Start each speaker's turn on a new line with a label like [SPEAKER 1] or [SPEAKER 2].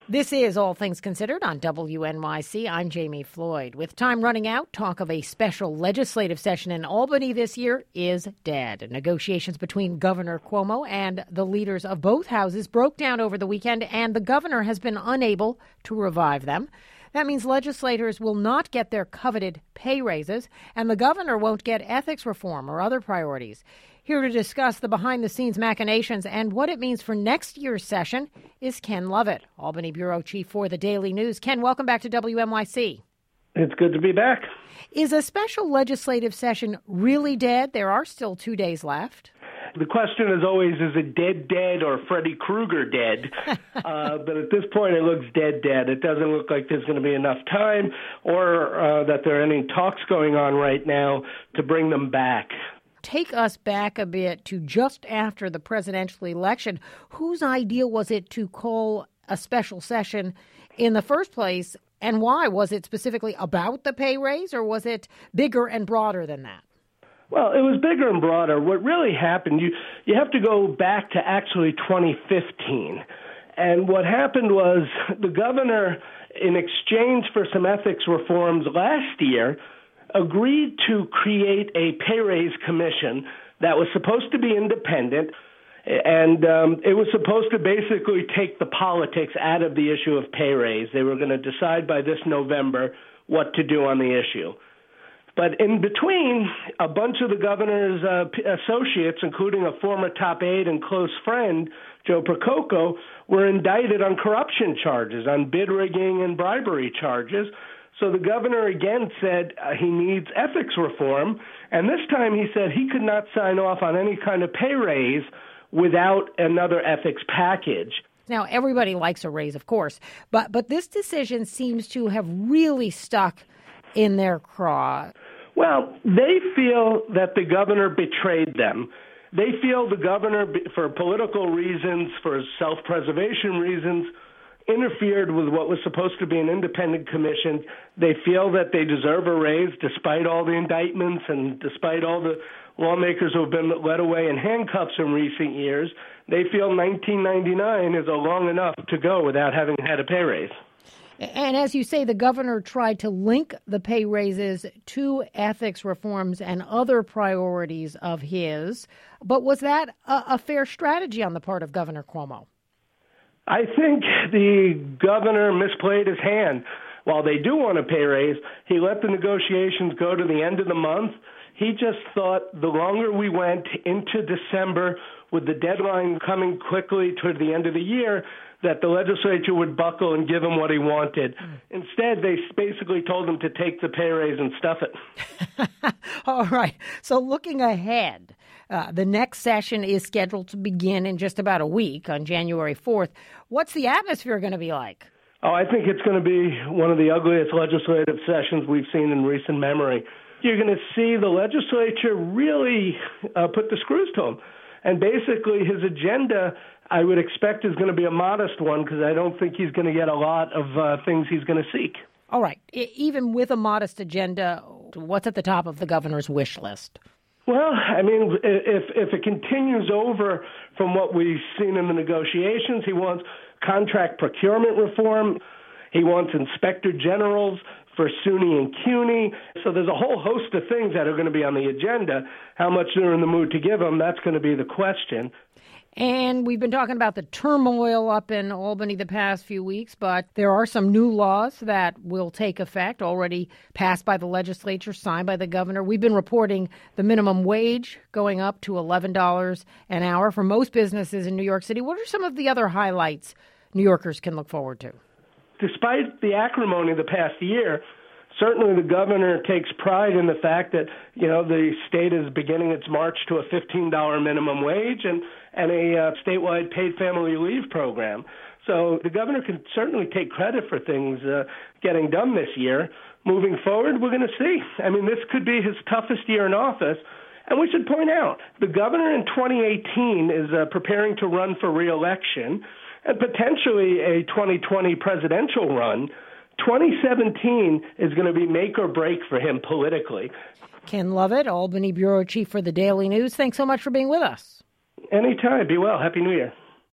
[SPEAKER 1] This is All Things Considered on WNYC. I'm Jamie Floyd. With time running out, talk of a special legislative session in Albany this year is dead. Negotiations between Governor Cuomo and the leaders of both houses broke down over the weekend, and the governor has been unable to revive them. That means legislators will not get their coveted pay raises, and the governor won't get ethics reform or other priorities. Here to discuss the behind-the-scenes machinations and what it means for next year's session is Ken Lovett, Albany Bureau Chief for the Daily News. Ken, welcome back to WNYC.
[SPEAKER 2] It's good to be back.
[SPEAKER 1] Is a special legislative session really dead? There are still 2 days left.
[SPEAKER 2] The question is always, is it dead, or Freddy Krueger dead? But at this point, it looks dead. It doesn't look like there's going to be enough time or that there are any talks going on right now to bring them back.
[SPEAKER 1] Take us back a bit to just after the presidential election. Whose idea was it to call a special session in the first place, and why? Was it specifically about the pay raise, or was it bigger and broader than that?
[SPEAKER 2] Well, it was bigger and broader. What really happened, you have to go back to actually 2015. And what happened was the governor, in exchange for some ethics reforms last year, agreed to create a pay raise commission that was supposed to be independent, and it was supposed to basically take the politics out of the issue of pay raise. They were going to decide by this November what to do on the issue. But in between, a bunch of the governor's associates, including a former top aide and close friend, Joe Prococo, were indicted on corruption charges, on bid rigging and bribery charges. So the governor again said he needs ethics reform, and this time he said he could not sign off on any kind of pay raise without another ethics package.
[SPEAKER 1] Now, everybody likes a raise, of course, but this decision seems to have really stuck in their craw.
[SPEAKER 2] Well, they feel that the governor betrayed them. They feel the governor, for political reasons, for self-preservation reasons, interfered with what was supposed to be an independent commission. They feel that they deserve a raise despite all the indictments and despite all the lawmakers who have been led away in handcuffs in recent years. They feel 1999 is long enough to go without having had a pay raise.
[SPEAKER 1] And as you say, the governor tried to link the pay raises to ethics reforms and other priorities of his. But was that a fair strategy on the part of Governor Cuomo?
[SPEAKER 2] I think the governor misplayed his hand. While they do want a pay raise, he let the negotiations go to the end of the month. He just thought the longer we went into December, with the deadline coming quickly toward the end of the year, that the legislature would buckle and give him what he wanted. Instead, they basically told him to take the pay raise and stuff it.
[SPEAKER 1] All right. So looking ahead, the next session is scheduled to begin in just about a week on January 4th. What's the atmosphere going to be like?
[SPEAKER 2] Oh, I think it's going to be one of the ugliest legislative sessions we've seen in recent memory. You're going to see the legislature really put the screws to him. And basically his agenda, I would expect, is going to be a modest one because I don't think he's going to get a lot of things he's going to seek.
[SPEAKER 1] All right. Even with a modest agenda, what's at the top of the governor's wish list?
[SPEAKER 2] Well, I mean, if it continues over from what we've seen in the negotiations, he wants contract procurement reform. He wants inspector generals for SUNY and CUNY. So there's a whole host of things that are going to be on the agenda. How much they're in the mood to give them, that's going to be the question.
[SPEAKER 1] And we've been talking about the turmoil up in Albany the past few weeks, but there are some new laws that will take effect, already passed by the legislature, signed by the governor. We've been reporting the minimum wage going up to $11 an hour for most businesses in New York City. What are some of the other highlights New Yorkers can look forward to?
[SPEAKER 2] Despite the acrimony of the past year, certainly the governor takes pride in the fact that, the state is beginning its march to a $15 minimum wage and a statewide paid family leave program. So the governor can certainly take credit for things getting done this year. Moving forward, we're going to see. I mean, this could be his toughest year in office. And we should point out, the governor in 2018 is preparing to run for re-election and potentially a 2020 presidential run. 2017 is going to be make or break for him politically.
[SPEAKER 1] Ken Lovett, Albany Bureau Chief for the Daily News. Thanks so much for being with us.
[SPEAKER 2] Anytime. Be well. Happy New Year.